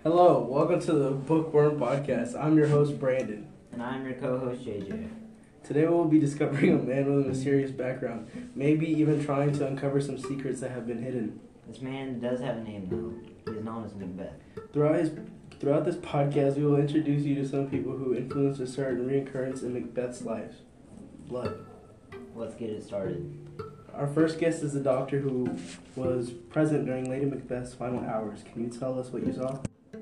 Hello, welcome to the Bookworm Podcast. I'm your host, Brandon. And I'm your co-host, JJ. Today we'll be discovering a man with a mysterious background, maybe even trying to uncover some secrets that have been hidden. This man does have a name, though. He's known as Macbeth. Throughout this podcast, we will introduce you to some people who influenced a certain reoccurrence in Macbeth's life. Blood. Let's get it started. Our first guest is the doctor who was present during Lady Macbeth's final hours. Can you tell us what you saw?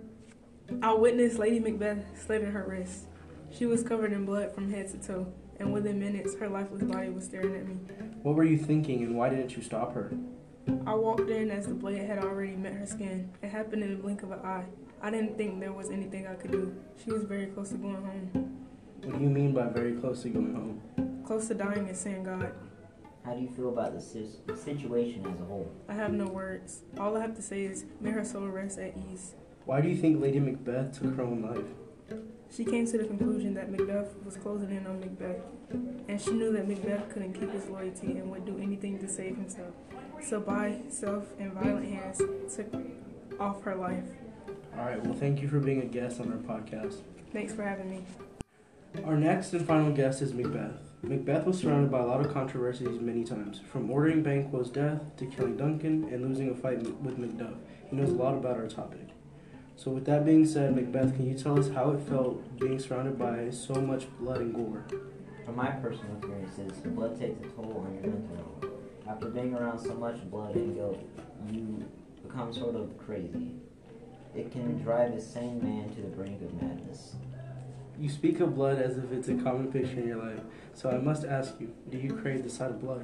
I witnessed Lady Macbeth slitting her wrist. She was covered in blood from head to toe, and within minutes, her lifeless body was staring at me. What were you thinking, and why didn't you stop her? I walked in as the blade had already met her skin. It happened in the blink of an eye. I didn't think there was anything I could do. She was very close to going home. What do you mean by very close to going home? Close to dying and seeing God. How do you feel about the situation as a whole? I have no words. All I have to say is, may her soul rest at ease. Why do you think Lady Macbeth took her own life? She came to the conclusion that Macbeth was closing in on Macbeth, and she knew that Macbeth couldn't keep his loyalty and would do anything to save himself. So by self and violent hands took off her life. Alright, well thank you for being a guest on our podcast. Thanks for having me. Our next and final guest is Macbeth. Macbeth was surrounded by a lot of controversies many times, from ordering Banquo's death to killing Duncan and losing a fight with Macduff. He knows a lot about our topic. So with that being said, Macbeth, can you tell us how it felt being surrounded by so much blood and gore? From my personal experiences, blood takes a toll on your mental health. After being around so much blood and guilt, you become sort of crazy. It can drive a sane man to the brink of madness. You speak of blood as if it's a common picture in your life, so I must ask you, do you crave the sight of blood?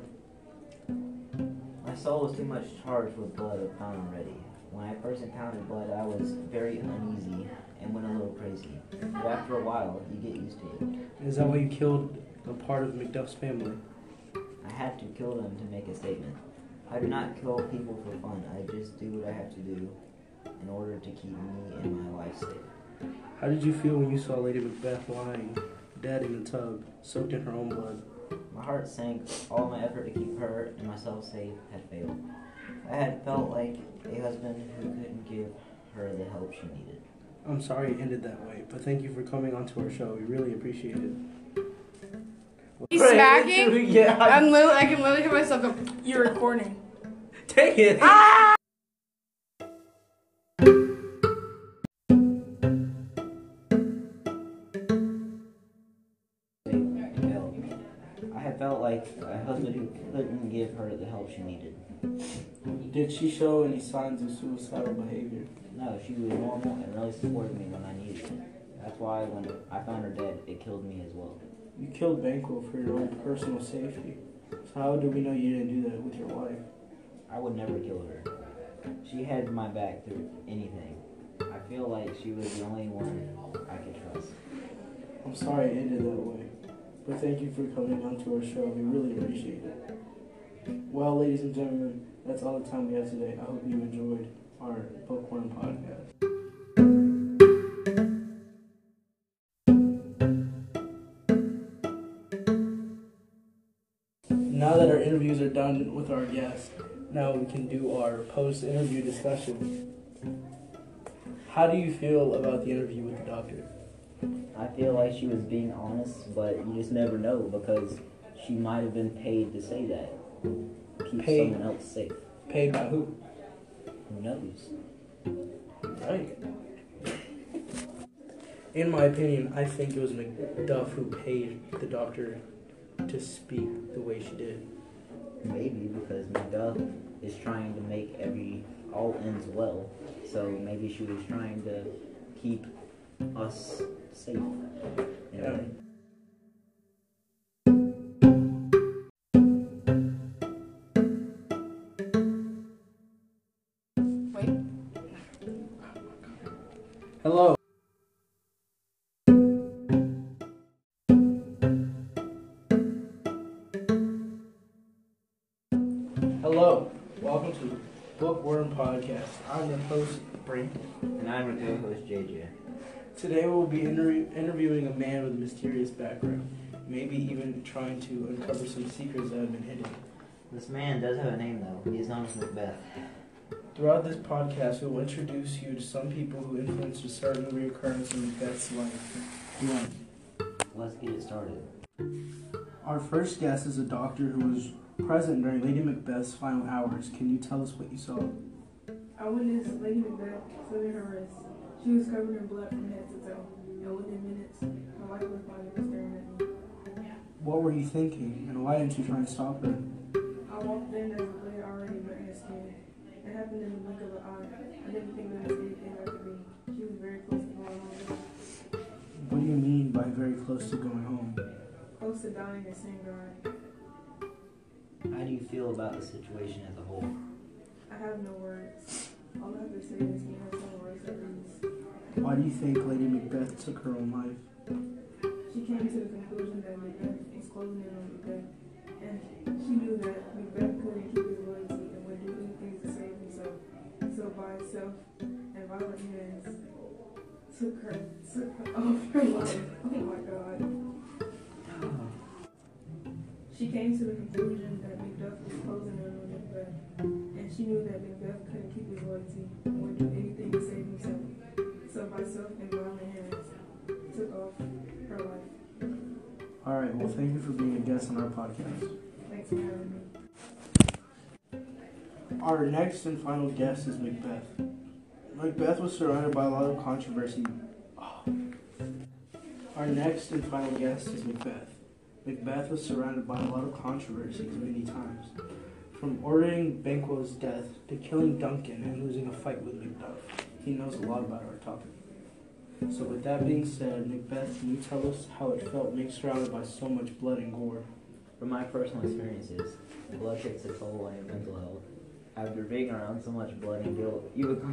My soul was too much charged with blood of found already. When I first encountered blood, I was very uneasy and went a little crazy. But after a while, you get used to it. Is that why you killed a part of Macduff's family? I had to kill them to make a statement. I do not kill people for fun. I just do what I have to do in order to keep me and my life safe. How did you feel when you saw Lady Macbeth lying, dead in the tub, soaked in her own blood? My heart sank. All my effort to keep her and myself safe had failed. I had felt like a husband who couldn't give her the help she needed. I'm sorry it ended that way, but thank you for coming onto our show. We really appreciate it. He's smacking? Yeah. I can literally hear myself go. You're recording. Take it. I had felt like a husband who couldn't give her the help she needed. Did she show any signs of suicidal behavior? No, she was normal and really supported me when I needed it. That's why when I found her dead, it killed me as well. You killed Banquo for your own personal safety. So how do we know you didn't do that with your wife? I would never kill her. She had my back through anything. I feel like she was the only one I could trust. I'm sorry it ended that way, but thank you for coming onto our show. We really appreciate it. Well, ladies and gentlemen, that's all the time we have today. I hope you enjoyed our Bookworm Podcast. Now that our interviews are done with our guests, now we can do our post-interview discussion. How do you feel about the interview with the doctor? I feel like she was being honest, but you just never know because she might have been paid to say that. Keep Paid? someone else safe. Paid by who? Who knows? Right. In my opinion, I think it was Macduff who paid the doctor to speak the way she did. Maybe because Macduff is trying to make all ends well. So maybe she was trying to keep us safe. Yeah. Wait. Hello. Hello. Welcome to Bookworm Podcast. I'm your host, Brandon. And I'm your co-host, JJ. Today we'll be interviewing a man with a mysterious background, maybe even trying to uncover some secrets that have been hidden. This man does have a name, though. He's known as Macbeth. Throughout this podcast, we'll introduce you to some people who influenced a certain reoccurrence in Macbeth's life. One. Let's get it started. Our first guest is a doctor who was present during Lady Macbeth's final hours. Can you tell us what you saw? I witnessed Lady Macbeth slitting her wrist. She was covered in blood from head to toe, and within minutes, her lifeless body was staring at me. What were you thinking, and why didn't you try and stop her? I walked in as the blade already met her skin. It happened in the blink of an eye. I didn't think there was anything I could be. She was very close to going home. What do you mean by very close to going home? Close to dying and seeing God. How do you feel about the situation as a whole? I have no words. All I have to say is he has no words at least. Why do you think Lady Macbeth took her own life? She came to the conclusion that Macbeth was closing in on Macbeth, and she knew that Macbeth couldn't keep his loyalty and would do anything to save himself. So by self and violent hands, took her off her life. Oh my God. She came to the conclusion that Macbeth was closing in on Macbeth, and she knew that Macbeth couldn't keep his loyalty and would do anything to save himself. So by self and violent hands, took off her life. All right, well, thank you for being a guest on our podcast. Thanks for having me. Our next and final guest is Macbeth. Macbeth was surrounded by a lot of controversy. Our next and final guest is Macbeth. Macbeth was surrounded by a lot of controversies many times, from ordering Banquo's death to killing Duncan and losing a fight with Macduff. He knows a lot about our topic. So with that being said, Macbeth, can you tell us how it felt being surrounded by so much blood and gore? From my personal experiences, blood takes a toll on your mental health. After being around so much blood and guilt, you become...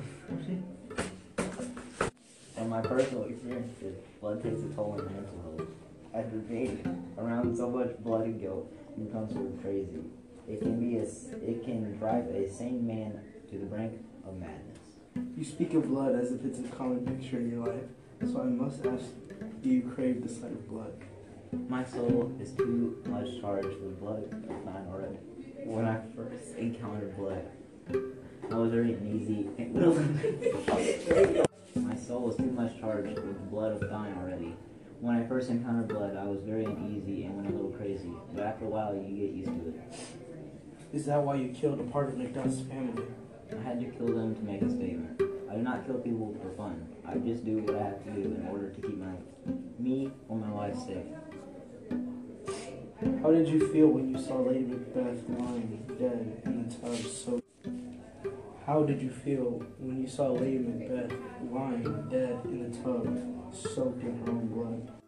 From my personal experiences, blood takes a toll on your mental health. After being around so much blood and guilt, you become sort of crazy. It can drive a sane man to the brink of madness. You speak of blood as if it's a common picture in your life, so I must ask, do you crave the sight of blood? My soul is too much charged with blood of mine already. When I first encountered blood, I was very uneasy. My soul was too much charged with the blood of thine already. When I first encountered blood, I was very uneasy and went a little crazy. But after a while, you get used to it. Is that why you killed a part of Macduff's family? I had to kill them to make a statement. I do not kill people for fun. I just do what I have to do in order to keep me or my life safe. How did you feel when you saw Lady Macbeth lying dead in the tub How did you feel when you saw Lady Macbeth lying dead in the tub, soaked in her own blood?